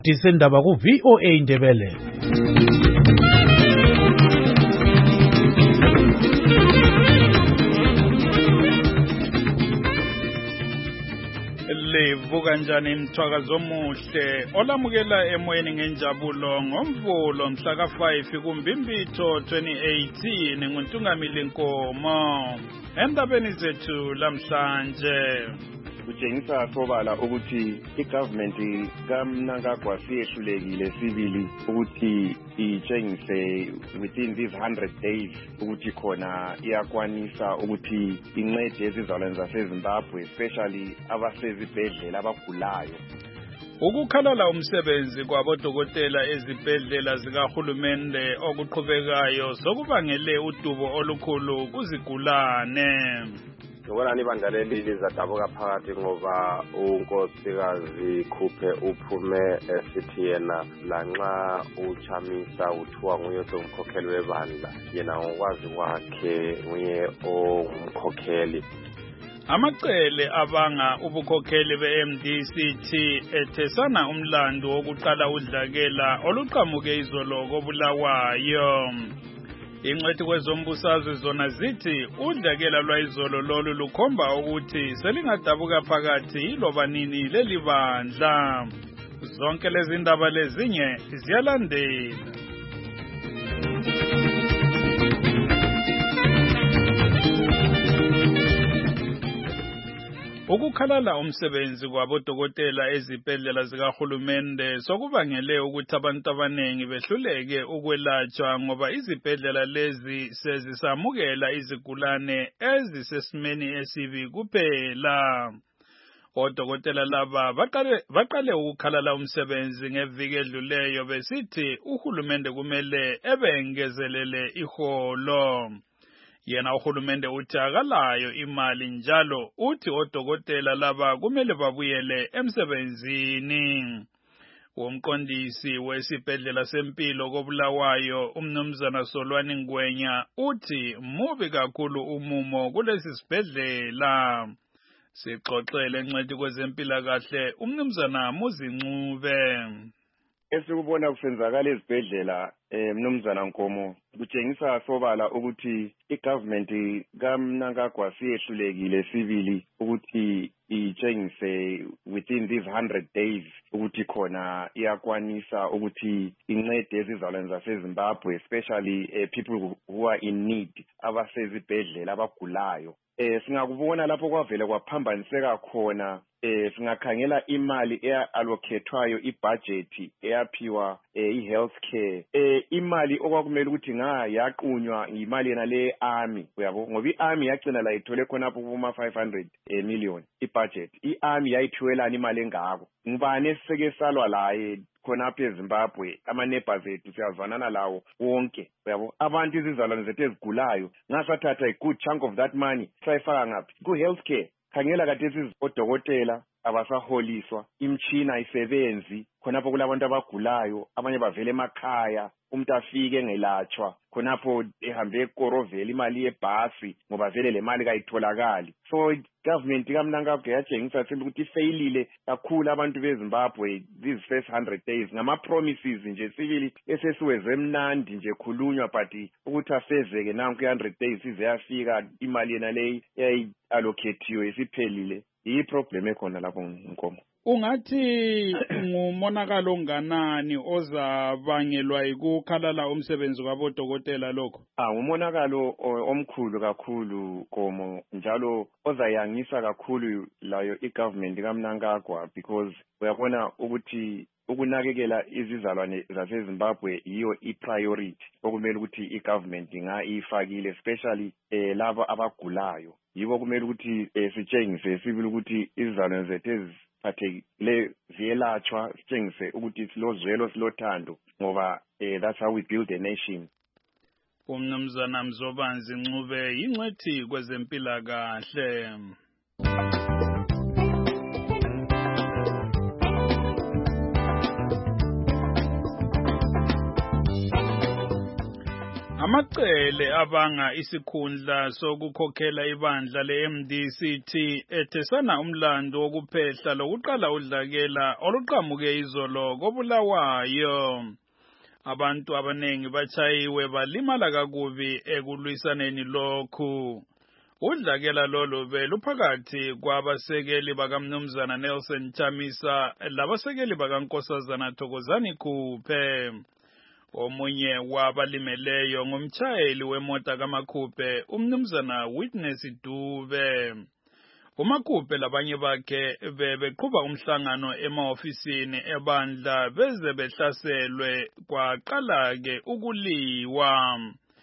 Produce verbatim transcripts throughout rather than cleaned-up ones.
Disendaba ku V O A Indebele. Livuka njani mthwakazo omuhle olamukela emoyeni ngenjabulo ngomvulo mhla ka five kuMbimbitho twenty eighteen nguNtungamili Nkomo endabeni zethu lamhlanje. Kutshengisa sobala ukuthi igovernment kaMnangagwa siyehlulekile sibili ukuthi itshengise within these one hundred days ukuthi khona iyakwanisa ukuthi incede ezizalwane zaseZimbabwe especially abasezibhedlela abagulayo. Ukukhalala umsebenzi kwabodokotela ezibhedlela zikahulumende okuqhubekayo sokubangele udubo olukhulu kuzigulane. Ngoba ibandla leli lizadabuka phakathi ngoba unkosikazi Khuphe uphume esithi yena lanxa uchamisa uthiwa nguye somkhokheli webandla yena ngokwazi kwakhe nguye omkhokheli. Amacele abanga ubukhokheli be-M D C T ethesana umlando wokuqala udlakela oluqhamuke izolo koBulawayo. Ingcwethi kwezombusazwe zona zithi udlakela lwayizolo lolu lukhomba ukuthi selingadabuka phakathi loba nini leli bandla. Zonke lezi ndaba lezinye ziyalandela. Ukukhalala umsebenzi kwabodokotela ezibhedlela zikahulumende sokubangele ukuthi abantu abaningi behluleke ukwelatshwa ngoba izibhedlela lezi sezisamukela izigulane ezisesimeni esibi kuphela. Odokotela laba baqale baqale ukukhalala umsebenzi ngeviki edluleyo besithi uhulumende kumele ebengezelele iholo. Yena uhulumende uthi akalayo imali njalo uthi odokotela laba kumele babuyele emsebenzini. Umqondisi wesibhedlela sempilo koBulawayo umnumzana Solwani Ngwenya uthi mubi kakhulu umumo kulesi sibhedlela. Sixoxele encedi kwezempilakahle umnumzana Muzincube. Esikubona kusenzakala ezibhedlela eh mnumzana Nkomo kutshengisa sobala ukuthi igovernment kaMnangagwa siyehlulekile sibili ukuthi itshengise within these one hundred days ukuthi khona iyakwanisa ukuthi incede ezizalwane zaseZimbabwe especially uh, people who are in need abasezibhedlela abagulayo. Eh singakubona lapho kwavela kwaphambaniseka khona eh singakhangela imali eallocatwayo ibudget eyaphiwa eh, i-healthcare eh imali okwakumele ukuthi nga yaqunywa imali yena le army uyabo ngoba i-army yagcina la ithole khona kuma five hundred eh, million ibudget i-army yayithiwelana imali engako ngubani eseke salwa laye khona apha eZimbabwe ama-neighbors ethu siyazwanana lawo wonke uyabo abantu izizalwane zethu ezigulayo ngasathatha a good chunk of that money sayifaka ngaphi ku-healthcare. Khangela kade odokotela abasaholiswa imtshina isebenzi khonapho kulabantu abagulayo abanye bavele emakhaya umuntu afike engelatshwa khonapho ehambe ekorovela imali yebhasi ngoba vele le mali kayitholakali. So government kaMnangagwa yatshengisa ukuthi ifailile kakhulu abantu beZimbabwe these first one hundred days ngama promises nje sibili esesiweze emnandi nje khulunywa but ukuthi afezeke nanku one hundred days ize yafika imali yena leyi yayiallocatiwe isiphelile. Iyi problem ekhona lapho Nkomo. Ungathi ngumonakalo onganani ozabangelwa yikukhalala umsebenzi kwabodokotela lokho? Ah ngumonakalo omkhulu kakhulu Nkomo njalo ozayangisa kakhulu layo igovernment kaMnangagwa because uyabona ukuthi ukunakekela izizalwane zaseZimbabwe yiyo ipriority okumele ukuthi igovernment nga ifakile especially eh laba abagulayo yibo kumele ukuthi eh, sitshengise sibili ukuthi izizalwane zethu eziphathekile ziyelatshwa sitshengise ukuthi silozwelo silothando ngoba eh, that's how we build a nation. Umnumzana Mzobanzi Ncube yingcwethi kwezempilakahle. Amacele abanga isikhundla sokukhokhela ibandla le-M D C T ethesana umlando wokuphehla lokuqala udlakela oluqhamuke izolo koBulawayo. Abantu abanengi bachayiwe balimala kakubi ekulwisaneni lokhu. Udlakela lolo beluphakathi kwabasekeli bakaMnumzana Nelson Chamisa labasekeli bakaNkosazana Thokozani Khuphe. Omunye wabalimeleyo ngumtshayeli wemota kaMakhuphe uMnumzana Witness Dube. uMakhuphe labanye bakhe bebeqhuba umhlangano emaofisini ebandla beze behlaselwe kwaqala-ke ukuliwa.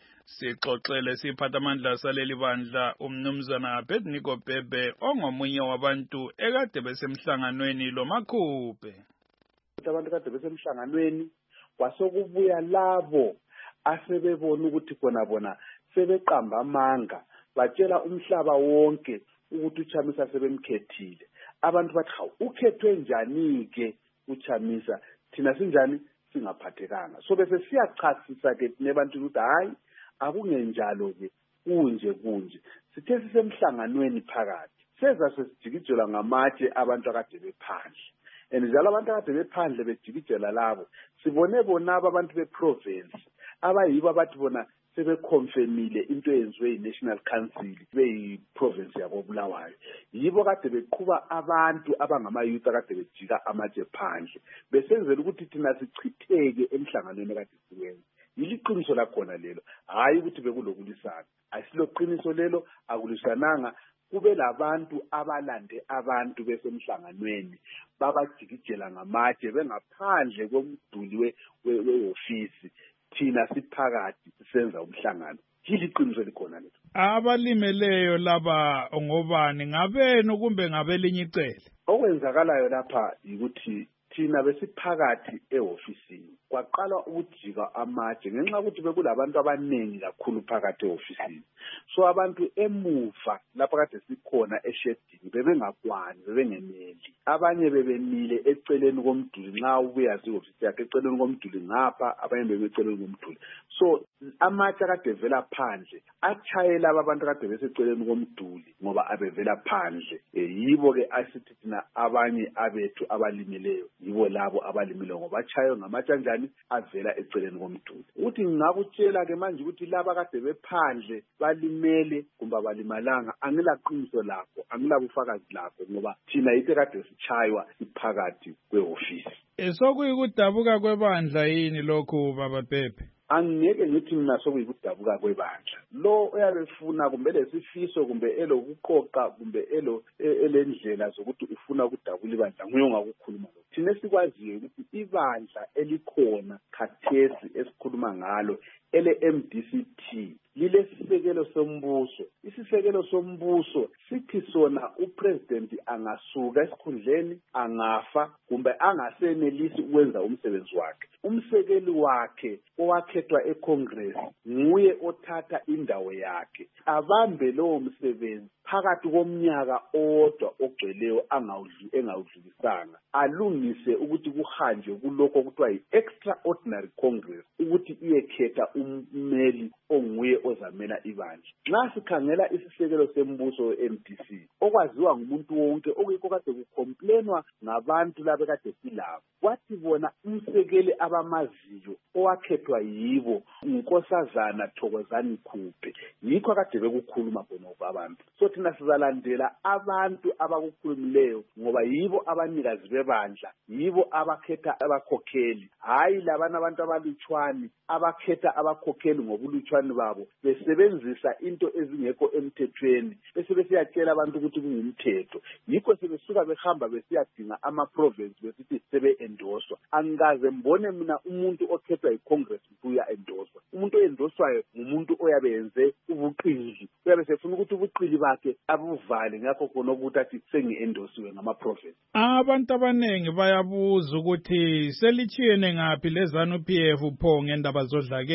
Sixoxele siphathamandla saleli bandla uMnumzana Abednego Bhebhe ongomunye wabantu ekade besemhlanganweni lo Makhuphe. Abantu kade besemhlanganweni kwasokubuya labo asebebona ukuthi khona bona sebeqamba amanga batshela umhlaba wonke ukuthi uChamisa sebemkhethile. Abantu bathi hawu ukhethwe njani ke uChamisa, thina sinjani singaphathekanga. So bese siyachasisa ke nebantu ukuthi hayi akungenjalo ke kunje kunje. Sithe sisemhlanganweni phakathi seza sesijikijela ngamatshe abantu akade bephandle. And njalo abantu akade bephandle bejikijela labo sibone bona abantu beprovince abayibo abathi bona sebeconfirmile into eyenziwe yi-National Council beyi-province yabo Bulawayo. Yibo kade beqhuba abantu abangama-youth akade bejika amatshe phandle besenzela ukuthi thina sichitheke emhlanganweni kade siwenza. Yiliqiniso lakhona lelo, hayi ukuthi bekulokulisana. Ayisiloqiniso lelo, akulisananga. Kube labantu abalande abantu besemhlanganweni babajikijela ngamatshe bengaphandle komduli we-ofisi thina siphakathi senza umhlangano. Yiliqiniso likhona lelo. Abalimeleyo laba ngobani, ngabenu kumbe ngabelinye icele? Okwenzakalayo lapha yikuthi thina besiphakathi e-ofisini kwaqala ukujika amatshe ngenxa ukuthi bekulabantu abaningi kakhulu phakathi e-ofisini. So abantu emuva lapha kade sikhona eshedini bebengakwani, bebengeneli. Abanye bebemile eceleni komduli nxa ubuya si-ofisi yakhe eceleni komduli ngapha, abanye bebeceleni komduli. So amatshe kade vela phandle achayela abantu kade beseceleni komduli ngoba abevela phandle. E, yibo ke asithi thina abanye abethu abalimeleyo yibo labo abalimileyo ngoba achayo ngamatshe anjani avela eceleni komduli. Uthi ngakutshela ke manje ukuthi laba kade bephandle balimele kumbe abalimalanga angilaqiniso lakho, angilabufakazi lakho ngoba thina yithe kade sichaywa iphakathi kweofisi. Esokuyikudabuka kwebandla yini lokhu baba Bhebhe? Angeke ngithi mina sokuyikudabuka kwebandla. Lo uyabefuna kumbe lesifiso kumbe elokuqoqa kumbe elo elendlela zokuthi ufuna ukudabula ibandla nguye ongakukhuluma lokho. Thina sikwaziyo ukuthi ibandla elikhona khathesi esikhuluma ngalo ele-M D C T lilesisekelo sombuso. Isisekelo sombuso sithi sona upresident angasuka esikhundleni, angafa kumbe angasenelisi ukwenza umsebenzi wakhe. Umsekeli wakhe owakhethwa eCongress nguye othatha indawo yakhe abambe lowo msebenzi phakathi komnyaka owodwa ogcweleyo engawudlulisanga, alungise ukuthi kuhanjwe kulokho kuthiwa yi-extraordinary congress ukuthi iyekhetha ummeli onguye ozamela ibandla. Nxa sikhangela isisekelo sembuso we-M D C okwaziwa ngumuntu wonke okuyikho kade kukomplenwa ngabantu laba kade silabo, kwathi bona umsekeli abamaziyo owakhethwa yibo uNkosazana Thokozani Khuphe, yikho kade bekukhuluma khona abantu. So thina sizalandela abantu abakukhulumileyo ngoba yibo abanikazi bebandla, yibo abakhetha abakhokheli, hayi labana abantu abalutshwani abakhetha abakhokheli ngobulutshwani babo besebenzisa into ezingekho emthethweni bese besiyatshela abantu ukuthi kungumthetho. Yikho sebesuka behamba besiyadinga ama-province besithi sebe-endoswa. Angikaze mbone mina umuntu okhethwa yi-Congress uya endoswa. Umuntu oendoswayo ngumuntu oyabe yenze ubuqili, uyabe sefuna ukuthi ubuqili bakhe abuvale ngakho khona ukuthi athi sengi-endosiwe ngama-province. Abantu abaningi bayabuza ukuthi selitshiyene ngaphi lezanu P F pho ngendaba zodlakela.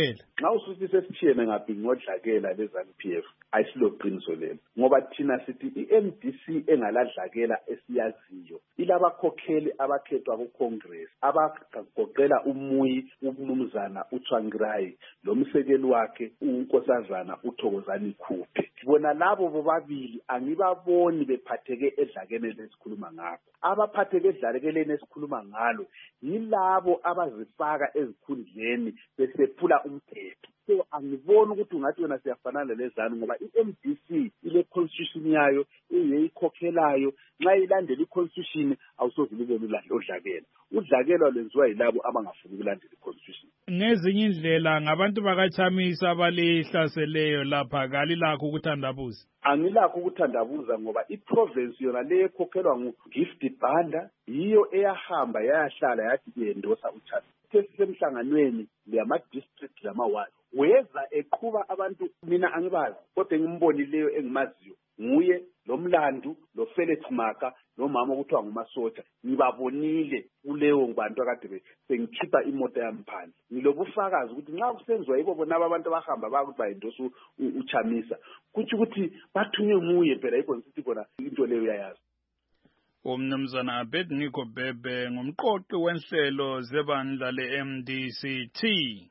nxa usuthi sesithiyene ngabhinqa odlakela lezanu P F ayisilo qiniso lelo ngoba thina sithi i-M D C engaladlakela esiyaziyo ilabakhokheli abakhethwa ku-Congress abagoqela umuyi umnumzana uTsvangirai lomsekeli wakhe unkosazana uThokozani Khuphe. Bona labo bobabili angibaboni bephatheke edlakene lesikhuluma ngakho. Abaphatheke edlakeleni esikhuluma ngalo yilabo abazifaka ezikhundleni besephula umthetho. So angiboni ukuthi ungathi wena siyafanana lezanu ngoba i-M D C ile constitution yayo eyikhokhelayo nxa ilandela i-constitution awusoze ubone ulahle odlakela. Udlakela lwenziwa yilabo abangafuni ukulandela i-constitution. Ngezinye indlela ngabantu bakaChamisa abalihlaseleyo lapha kali lakho ukuthandabuza. Angilakho ukuthandabuza ngoba i-province yona le ekhokhelwa ngu-Gift Banda yiyo eyahamba yayahlala yathi iyendosa uChamisa. Sesemhlanganweni lama-district lama-ward weza eqhuba abantu mina angibazi kodwa engimbonileyo engimaziyo nguye lo Mlandu lo Felix Maka nomama okuthiwa nguMasotsha ngibabonile kuleyo bantu akade sengikhipha imoto yami phandle. Ngilobufakazi ukuthi nxa kusenziwa yibo bona abantu abahamba bakuthi bayendosa uChamisa kuthi ukuthi bathunywe nguye phela yikho ngithi bona into leyo yayazi. Umnumzana Abednego Bhebhe ngumqoqi wenhlelo zebandla le-M D C T.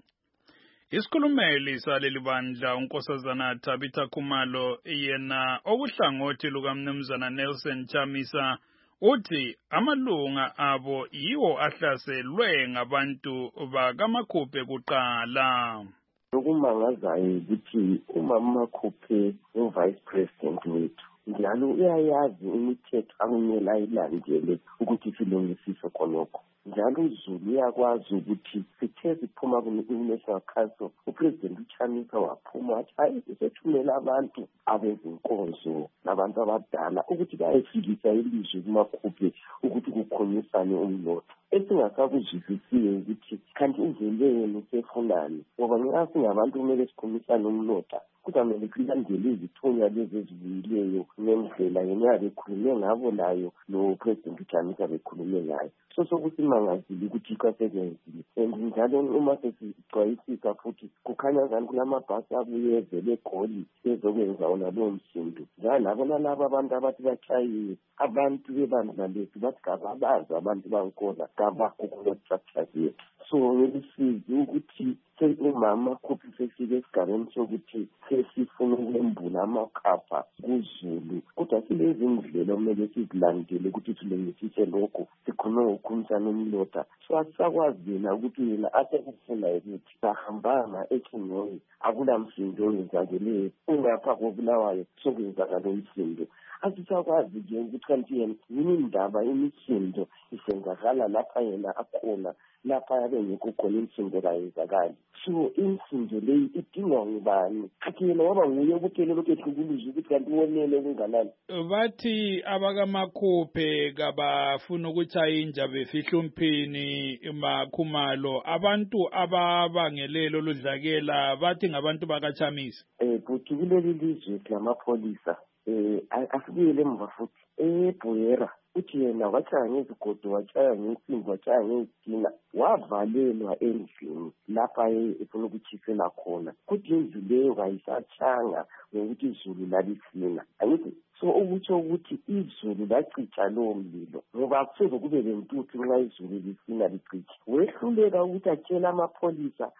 Isikhulumeli saleli bandla unkosazana Tabitha Khumalo yena okuhlangothi lukaMnumzana Nelson Chamisa uthi amalunga abo yiwo ahlaselwe ngabantu bakaMakhuphe kuqala. Okumangazayo ukuthi umama Makhuphe uvice president wethu njalo uyayazi imithetho akumele ayilandele ukuthi silungisise khonokho. Njalo uZulu uyakwazi ukuthi sithe siphuma ku-National Council uPresident uChamisa waphuma wathi hayi sithumela abantu abezinkonzo nabantu abadala ukuthi bayefikisa ilizwi kuMakhuphe ukuthi kukhonyisane umnotho. Esingasakuzwisisiyo ukuthi kanti indleleni sefunani ngoba nxa singabantu kumele sikhulumisane umnotho kuzamele silandele izithunywa lezi ezibuyileyo ngendlela yena bekhulume ngabo layo lo President uChamisa bekhulume ngayo. So sokuthi mangazili ukuthi kwasezenzile and njalo uma sesixwayisisa futhi kukhanya ngani kulamabhasi abuye evele eGoli ezokwenza wona lowo msindo njalo nabo nalabo abantu abathi bachayiwe abantu bebandla lethu bathi kababazi abantu bankhona kabakho kulo-structures yethu. So ngilisizi ukuthi umama Makhuphe sefike esigabeni sokuthi sesifuna ukwembula amakhapha kuZulu kodwa silezi ndlela okumele sizilandele ukuthi silungisise lokho sikhona ukukhulumisana umnotho. So asisakwazi yena ukuthi yena asekufuna ukuthi sahambanga eChingoyi akula msindo owenzakeleyo ungapha koBulawayo sokwenzakala umsindo. Asisakwazi nje ukuthi kanti yena yini indaba imisindo isenzakala lapha yena akhona lapha yabengekho khona imisindo kayenzakali. So imisindo leyi idingwa ngubani? Kathi yena waba nguye ukutshela lokhu ehlukuluza ukuthi kanti wonele kunganani. Bathi abakaMakhuphe kabafuna ukuchayinja befihla umphini eMakhumalo abantu ababangelelo ludlakela bathi ngabantu bakaChamisa. Eh futhi kuleli lizwe lamapholisa eh asibuyele emva futhi eBuyera uthi yena wachaya ngezigodo wachaya ngensimbi wachaya ngezitina wavalelwa endlini lapha efuna ukuthisela khona kuthi indlu leyo kayisachanga ngokuthi izulu lalisina angithi so ukutsho ukuthi izulu lacitsha lowo mlilo ngoba akusoze kube lentuthu nxa izulu lisina licitsha. Wehluleka ukuthi atshela amapholisa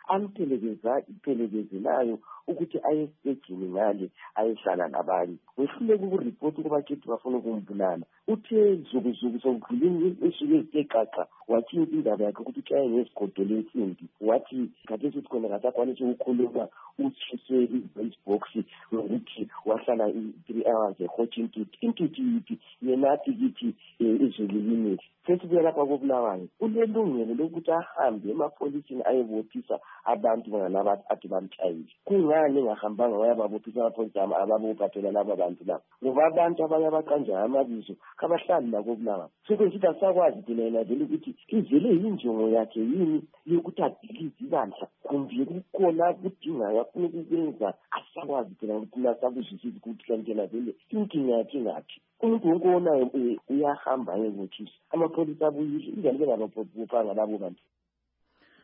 amtelekezelayo ukuthi aye esitejini ngale ayehlala labanye. Wehluleka ukuripota ukubatshethi bafuna ukumbulala. Uthe zukuzuku sokudlulini esuke eziteqaqa wathi indaba yakhe ukuthi utshaye ngesigodo lensimbi wathi khathesi uthi khona kasakwanisa ukukhuluma utshise i-box ngokuthi wahlala i-three hours ehotsha intuthu intuthu yiphi yena athi kithi izulu linile. Sesibuya lapha koBulawayo ulelungelo lokuthi ahambe emapholisini ayebophisa abantu bangalaba athi bamtshayile. Kungani engahambanga wayababophisa amapholisa ababophathela laba bantu laba ngoba abantu abanye abaqanjayo amabizo kabahlali la koBulawayo. Sokuthi asakwazi thina yena vele ukuthi izele yinjongo yakhe yini yokuthi adilize ibandla kumbe kukhona kudingayo afuna ukukwenza asakwazi thina ukuthi nasakuzwisisa ukuthi kanti yena vele inkinga yakhe ngaphi. Umuntu wonke onayo uyahamba ayebophisa amapholisa abuyile ingane bengabaphanga labo bantu.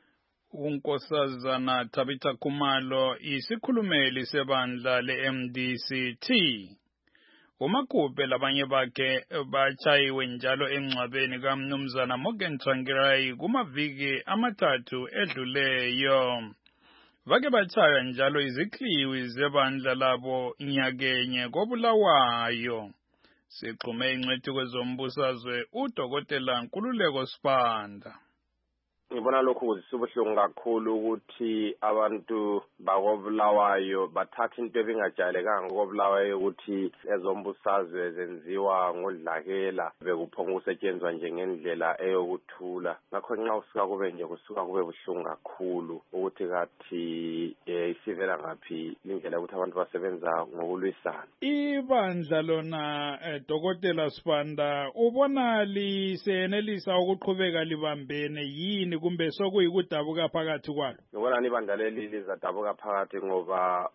unkosazana Tabitha Khumalo isikhulumeli sebandla le-M D C T. uMakhuphe labanye bakhe batshayiwe njalo emngcwabeni kaMnumzana Morgan Tsvangirai kumaviki amathathu edluleyo. Vake batshaya njalo izikliwi zebandla labo nyakenye koBulawayo. Sixhume ingcwethi kwezombusazwe uDokotela Nkululeko Sibanda. Ngibona lokhu kuzisubuhlungu kakhulu ukuthi abantu bakoBulawayo bathatha into ebingajayelekanga koBulawayo ukuthi ezombusazwe zenziwa ngodlakela bekuphonga ukusetshenzwa njengendlela eyokuthula. Ngakho nxa usuka kube nje kusuka kube buhlungu kakhulu ukuthi kathi isivela ngaphi indlela ukuthi abantu basebenza ngokulwisana. Ibandla lona Dokotela Sibanda ubona lisenelisa ukuqhubeka libambene yini kumbe sokuyikudabuka phakathi kwalo? Ngibona ibandla leli lizadabuka phakathi ngoba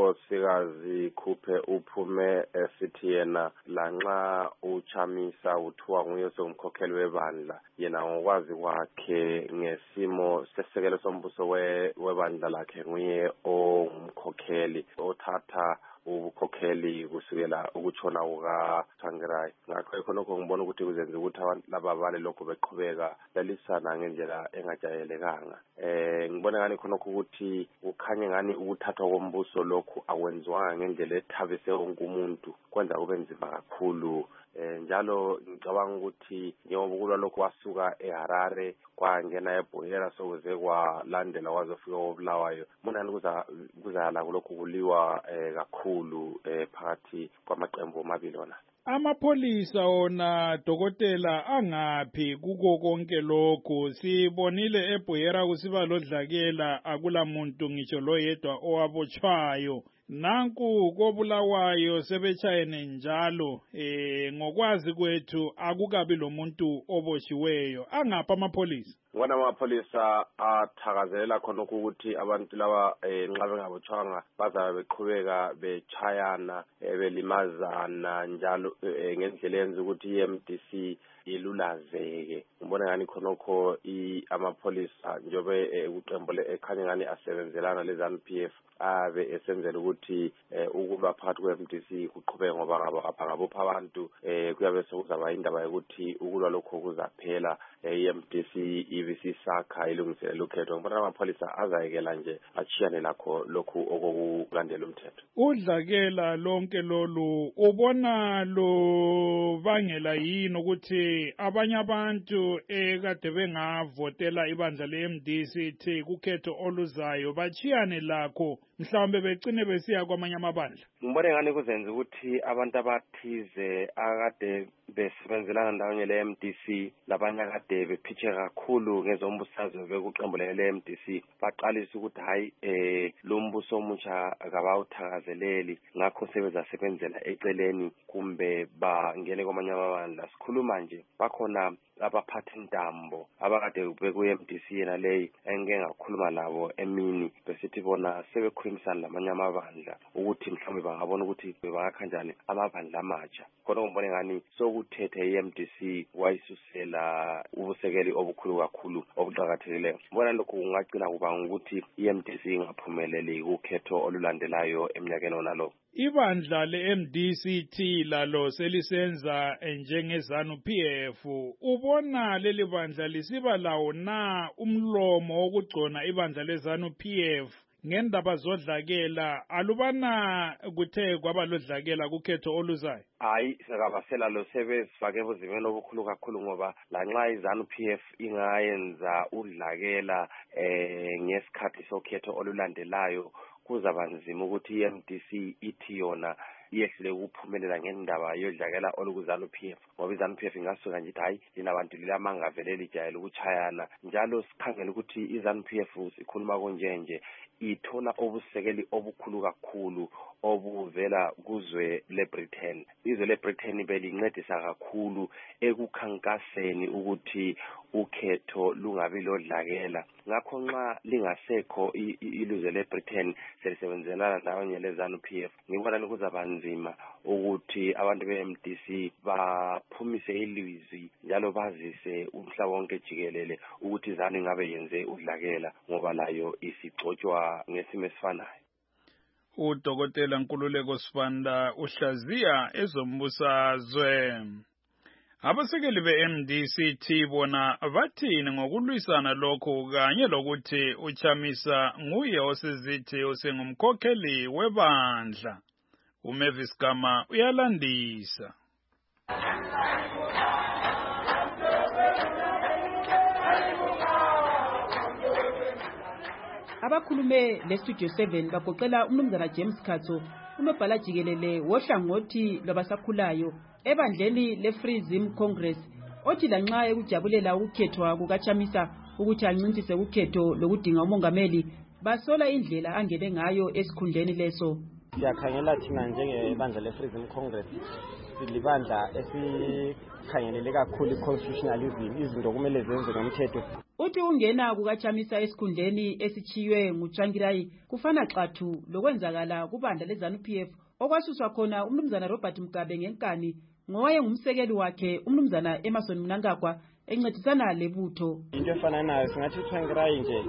unkosikazi Khuphe uphume esithi yena lanxa uchamisa uthiwa nguye somkhokheli webandla, yena ngokwazi kwakhe ngesimo sesekelo sombuso webandla lakhe nguye ongumkhokheli othatha ubukhokheli kusukela ukutshona kukaTsvangirai. Ngakho khonokho ngibona ukuthi kuzenza ukuthi abantu laba bale lokho beqhubeka belisana ngendlela engajayelekanga. Eh ngibona ngani khonokho ukuthi ukhanye ngani ukuthathwa kombuso lokho akwenziwanga ngendlela ethabise wonke umuntu, kwenza kube nzima kakhulu. Eh njalo ngicabanga ukuthi njengoba kulwa lokho wasuka eHarare kwangena eBoyera sokuze kwalandela wazofika koBulawayo, mina kuza kuzala kulokho kuliwa kakhulu phakathi kwamaqembu omabili wona. Amapholisa ona Dokotela angaphi kuko konke lokho? Sibonile eBoyera kusiba lodlakela akula muntu ngisho loyedwa owabotshwayo. Nanku koBulawayo sebetshayene njalo eh ngokwazi kwethu akukabi lo muntu oboshiweyo. Angapha amapholisa? Ngona amapholisa athakazelela khonokho ukuthi abantu laba nxa bengabotshwanga bazabe beqhubeka betshayana belimazana njalo ngendlela yenza ukuthi i-M D C ilulazeke. Ngibona ngani khonokho amapholisa njobe ukuqembu ekhanye ngani asebenzelana leZANU P F abe esenzela ukuthi ukulwa phakathi kwe-M D C kuqhubeke ngoba ngabopha abantu kuyabe sekuzaba indaba yokuthi ukulwa lokho kuzaphela i-M D C ibisisakha ilungiselela ukhetho. Ngibona amapholisa azayekela nje achiyane lakho lokhu okulandela umthetho. Udlakela lonke lolu ubona lo bangela yini ukuthi abanye abantu ekade bengavotela ibandla le-M D C T kukhetho oluzayo bachiyane lakho mhlawumbe begcine besiya kwamanye amabandla? Ngibona ngani kuzenza ukuthi abantu abathize akade besebenzelana ndawonye le-M D C labanye akade bephitshe kakhulu ngezombusazwe bekuqembuleke le-M D C baqalisa ukuthi hayi eh lo mbuso omutsha akabawuthakazeleli, ngakho sebezasebenzela eceleni kumbe bangene kwamanye amabandla. Sikhuluma nje bakhona abaphathi intambo abakade bekuye-M D C yena leyi engike ngakhuluma labo emini besithi bona sebekhulumisana lamanye amabandla ukuthi mhlawumbe bangabona ukuthi bangakha njani amabandla amatsha. Khona ngibone ngani sokuthethe i-M D C wayisusela ubusekeli obukhulu kakhulu obuqhakathekileyo. Ngibona lokho kungagcina kubanga ukuthi i-M D C ingaphumeleli ukhetho olulandelayo eminyakeni onalo. Ibandla le-M D C T lalo selisenza njengeZANU P F. Ubona leli bandla lisiba lawo na umlomo wokugcona ibandla leZANU P F ngendaba zodlakela? Alubana kuthe kwaba lodlakela kukhetho oluzayo? Hayi, sekabasela lo sebezifake ebuzimeni obukhulu kakhulu ngoba lanxa iZANU P F ingayenza udlakela eh ngesikhathi sokhetho olulandelayo kuzaba nzima ukuthi i-M D C ithi yona yehlule ukuphumelela ngendaba yodlakela olukuZANU P F ngoba iZANU P F ingasuka nje hayi lina bantu lilamanga vele lijayela ukuchayana. Njalo sikhangela ukuthi iZANU P F sikhuluma konjenje ithola obusekeli obukhulu kakhulu obuvela kuzwe leBritain. Izwe leBritain belincedisa kakhulu ekukhankaseni ukuthi ukhetho lungabi lodlakela. Ngakho nxa lingasekho ilizwe leBritain selisebenzelana ndawonye leZANU P F, ngibona kuzaba kanzima ukuthi abantu be-M D C baphumise ilizwi njalo bazise umhlaba wonke jikelele ukuthi izanu ngabe yenze udlakela ngoba nayo isigcotshwa ngesimo esifanayo. uDokotela Nkululeko Sibanda uhlaziya ezombusazwe. Abasekeli be-M D C T bona bathini ngokulwisana lokho kanye lokuthi uChamisa nguye osizithi osengumkhokheli webandla. uMavis Gama uyalandisa. Abakhulume le Studio seven bagoqela umnumzana James Katso, unobhala jikelele wohlangothi lwabasakhulayo ebandleni le-Free Zim Congress, othi lanxa ekujabulela ukukhethwa kukaChamisa ukuthi ancintise ukhetho lokudinga umongameli, basola indlela angene ngayo esikhundleni leso. Siyakhangela thina njengebandla le-Free Zim Congress silibandla esikhangelele kakhulu i-constitutionalism, izinto kumele zenze ngomthetho. Uthi ungena kukaChamisa esikhundleni esichiywe nguChangirai kufana xathu lokwenzakala kubandla leZANU-P F okwasuswa khona umnumzana Robert Mugabe ngenkani ngowaye ngumsekeli wakhe umnumzana Emmerson Mnangagwa encedisana lebutho. Into efana nayo singathi uChangirai nje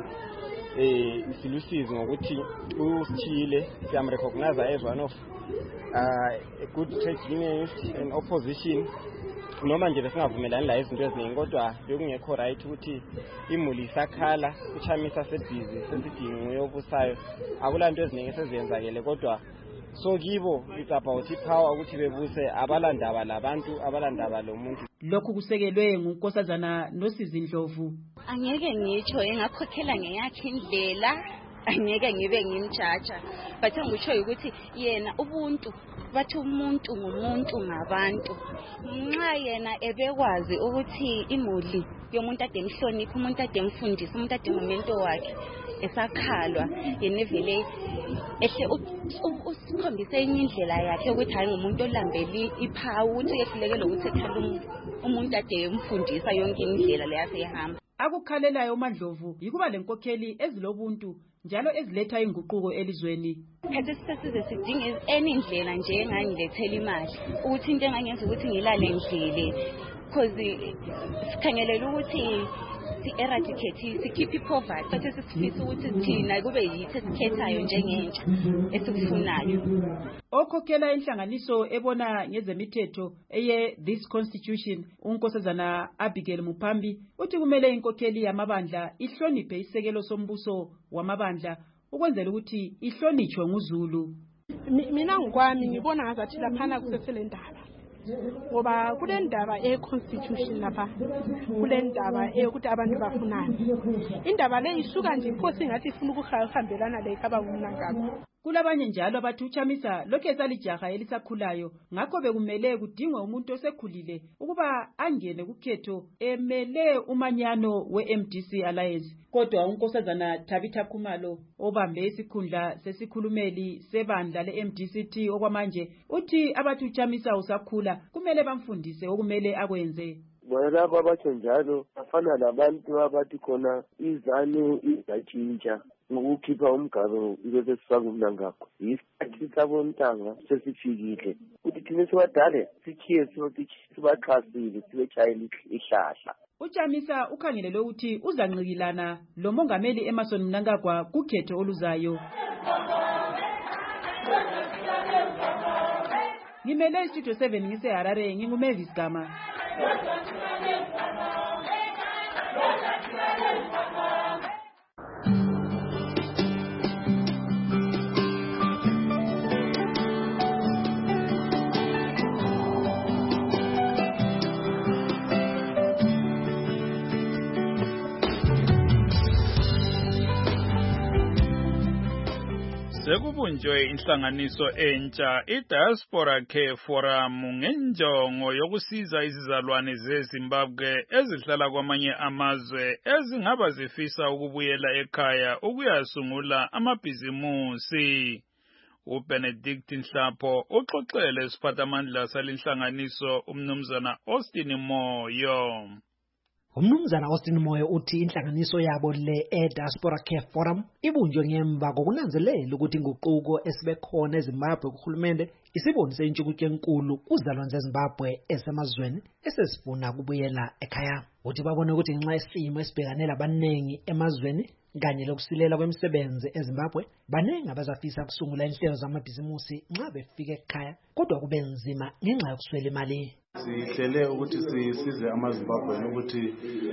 eh silusizi ngokuthi uSithile siyamrecognize as one of uh, a good trade unionist in opposition. Noma nje besingavumelani la izinto eziningi kodwa bekungekho right ukuthi imuli isakhala uChamisa sebhizi sesidinga uyobusayo akulanto eziningi eseziyenzakele kodwa so kibo it's about ipower ukuthi bebuse abalandaba labantu abalandaba lo muntu. Lokhu kusekelwe ngunkosazana Nosizindlovu. Angeke ngitsho engakhokhela ngeyakhe indlela, angeke ngibe ngimjaja, but ngisho ukuthi yena ubuntu bathi umuntu ngumuntu ngabantu. Nxa yena ebekwazi ukuthi imuli yomuntu ade mhlonipha, umuntu ade mfundisa, umuntu ade ngumento wakhe esakhalwa, yena vele ehle usikhombise enye indlela yakhe ukuthi hayi ngumuntu olambeli iphawu ukuthi yehlulekele ukuthi ekhala umuntu ade emfundisa yonke indlela leyasehamba. Akukhalelayo uMandlovu yikuba lenkokheli ezilobuntu njalo eziletha inguquko elizweni. Khathi sisize sidinga enye indlela nje engangilethela imali ukuthi into engangenza ukuthi ngilale ngidlile because sikhangelela ukuthi si-eradicate sikhiphe poverty futhi sisifisa ukuthi thina kube yithi esikhethayo njengentsha esikufunayo. Okhokhela inhlanganiso ebona ngezemithetho eye This Constitution unkosazana Abigail Mupambi uthi kumele inkokheli yamabandla ihloniphe isekelo sombuso wamabandla ukwenzela ukuthi ihlonitshwe nguZulu. Mina ngokwami ngibona ngazathi laphana kusesele ndaba ngoba kule ndaba e-constitution lapha kule ndaba eyokuthi abantu bafunana. Indaba le isuka nje inkosi ngathi ifuna ukuhambelana lekhaba uMnangagwa. Kulabanye njalo abathi uChamisa lokho esalijaha elisakhulayo ngakho bekumele kudingwe umuntu osekhulile ukuba angene kukhetho emele umanyano we-M D C Alliance. Kodwa unkosazana Tabitha Khumalo obambe isikhundla sesikhulumeli sebandla le-M D C T okwamanje uthi abathi uChamisa usakhula kumele bamfundise okumele akwenze. Bona laba abatsho njalo bafana nabantu abathi khona izanu izatshintsha ngokukhipha umgabo ibese sifaka uMnangagwa. Isikhathi sabontanga sesifikile ukuthi thina sibadale sikhiye sithi sibaxhasile sibetshayela ihlahla. uChamisa ukhangelele ukuthi uzancikilana lo mongameli Emmerson Mnangagwa kukhetho oluzayo. Ngimele Studio seven ngise Harare nginguMavis Gama. Sekubunjwe inhlanganiso entsha iDiaspora Care Forum ngenjongo yokusiza izizalwane zeZimbabwe ezihlala kwamanye amazwe ezingaba zifisa ukubuyela ekhaya ukuyasungula amabhizimusi. uBenedict Nhlapho uxoxele isiphathamandla salenhlanganiso umnumzana Austin Moyo. Umnumzana Austin Moyo uthi inhlanganiso yabo le e-Diaspora Care Forum ibunjwe ngemva kokunanzelela ukuthi inguquko esibekhona eZimbabwe kuhulumende isibonise intshukutshe enkulu kuzalwane zeZimbabwe esemazweni esesifuna kubuyela ekhaya. Uthi babone ukuthi ngenxa yesimo esibhekanela abaningi emazweni kanye lokusilela kwemisebenzi eZimbabwe baningi abazafisa kusungula inhlelo zamabhizimusi nxa befika ekhaya kodwa kube nzima ngenxa yokuswela imali. Sihlele ukuthi sisize amaZimbabwe ukuthi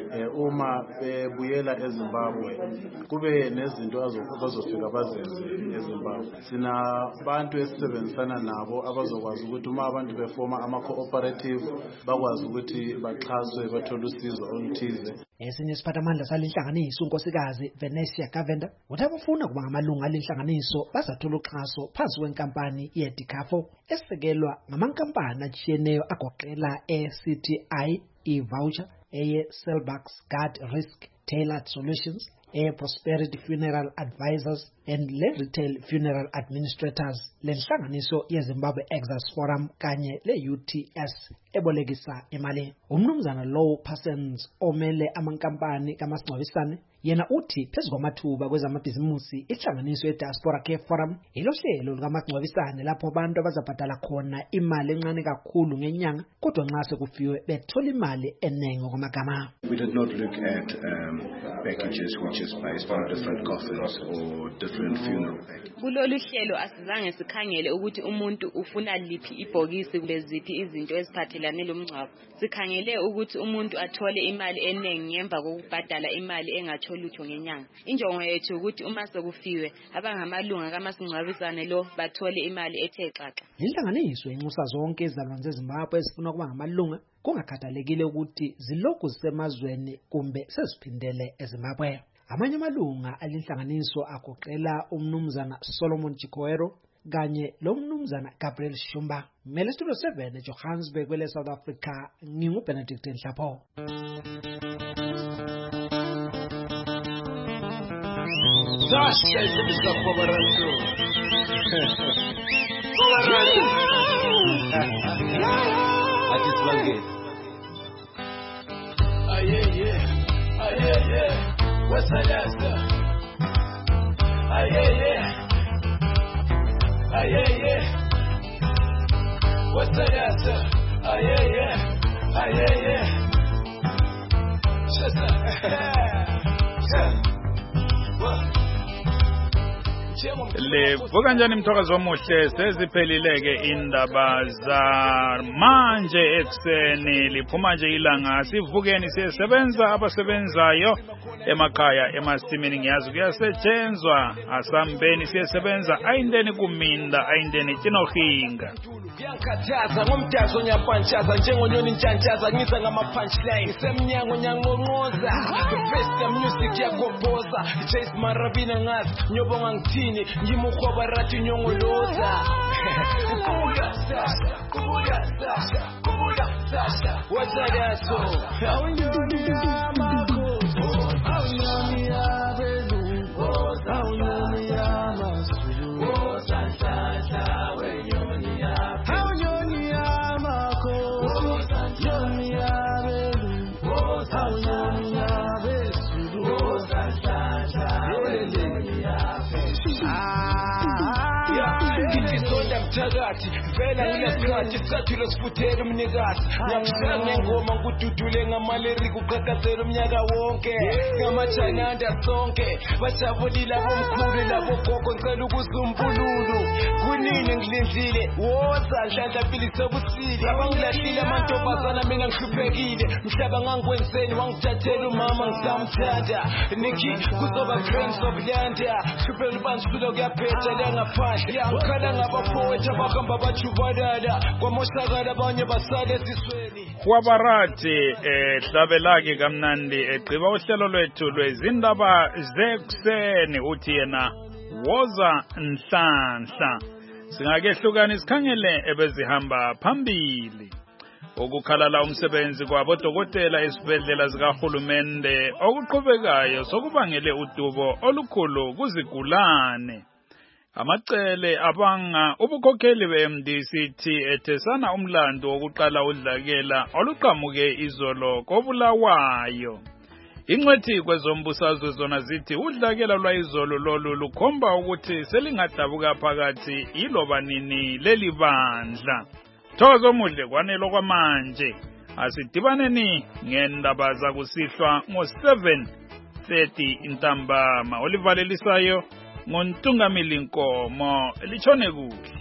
uma bebuyela eZimbabwe kube nezinto abazofika bazenze eZimbabwe. Sina abantu esisebenzisana nabo abazokwazi ukuthi uma abantu befoma ama-cooperative bakwazi ukuthi baxhaswe bathole usizo oluthize. Esinye isiphathamandla salenhlanganiso unkosikazi Venetia Gavenda uthi abafuna kuba ngamalunga alenhlanganiso bazathola uxhaso phansi kwenkampani ye-Dicafo esekelwa ngamankampani atshiyeneyo agoqela e-C T I, e-Voucher, eye-Cellbucks Guard Risk Tailored Solutions, e-Prosperity Funeral Advisors and le-Retail Funeral Administrators lenhlanganiso ye-Zimbabwe Exodus Forum kanye le-U T S ebolekisa imali. Umnumzana Low Parsons omele amankampani kamasingcwabisane yena uthi phezu kwamathuba kwezamabhizimusi inhlanganiso ye-Diaspora Care Forum ilohlelo lukamasingcwabisane lapho abantu abazabhadala khona imali encane kakhulu ngenyanga kodwa nxa sekufiwe bethola imali enengi ngokwamagama. We did not look at um, packages which is based on different coffins or different funeral packages. Kulolu hlelo asizange sikhangele ukuthi umuntu ufuna liphi ibhokisi kuleziphi izinto eziphathelane lomngcwabo. Sikhangele ukuthi umuntu athole imali enengi ngemva kokubhadala imali engatholi lutho ngenyanga. Injongo yethu ukuthi uma sekufiwe abangamalunga kamasingcwabisane lo bathole imali ethe xaxa. Inhlanganiso inxusa zonke izalwane zeZimbabwe ezifuna kuba ngamalunga kungakhathalekile ukuthi zilokhu zisemazweni kumbe seziphindele eZimbabwe. Amanye amalunga alenhlanganiso agoqela umnumzana Solomon Chikoero kanye lo mnumzana Gabriel Shumba. Mele Studio seven eJohannesburg kwele South Africa ngingu Benedict Nhlapho. Dasha izibisa kwabarantu. Kwabarantu. Ati swange. Aye yeah. Aye yeah. What's that last? Aye yeah. Aye yeah. What's that last? Aye yeah. Aye yeah. Shut up. Le bukanjani mthokazi omuhle seziphelileke indaba za manje ekseni liphuma nje ilanga sivukeni sisebenza abasebenzayo emakhaya emasimini ngiyazi kuyasetshenzwa asambeni sisebenza ayindeni kuminda ayindeni tinohinga Yankathaza ngomdazo nyapantshaza njengonyoni ntshantshaza ngisa ngama punchline semnyango nyangonqoza the best of music yakophoza Chase Marabina ngazi nyobonga ngithini ngimukhoba rathi nyongoloza kubuya sasa kubuya sasa kubuya sasa wazalaso awunyoni yamakho awunyoni yabelu awunyoni yamasulu wozanhlanhla wenyoni Tagati, vela ngiyakhathi sathula sifuthela umnikazi ngiyakushaya ngengoma ngududule ngamaleri kuqhaqhazela umnyaka wonke ngamachananda sonke bajabulile abomkhulu labogogo ngicela ukuzumpululu kunini ngilindile woza nhlanhla mpili sobusile abangilahlile amantombazana mina ngihluphekile mhlaba ngangikwenzeni wangithathela umama ngisamthanda niki kuzoba friends of landa hluphela ubansula kuyaphetha la ngaphandle ukhala ngabaphoetha bakamba bajubadala kwamoshakala abanye basale esisweni Kwabarati ehlabelake kamnandi egqiba uhlelo lwethu lwezindaba zekuseni uthi yena woza nhlanhla singakehlukana isikhangele ebezihamba phambili ukukhalala umsebenzi kwabodokotela esibhedlela zikahulumende okuqhubekayo sokubangele udubo olukhulu kuzigulane Amacele abanga ubukhokheli be-M D C T ethesana umlando wokuqala udlakela oluqhamuke izolo koBulawayo. Ingcwethi kwezombusazwe zona zithi udlakela lwayizolo lolu lukhomba ukuthi selingadabuka phakathi iloba nini leli bandla. Thokozo muhle kwanelo kwamanje. Asidibaneni ngendaba zakusihlwa ngo seven thirty intambama. Olivalelisayo ngontungamili Nkomo lichone kuhle.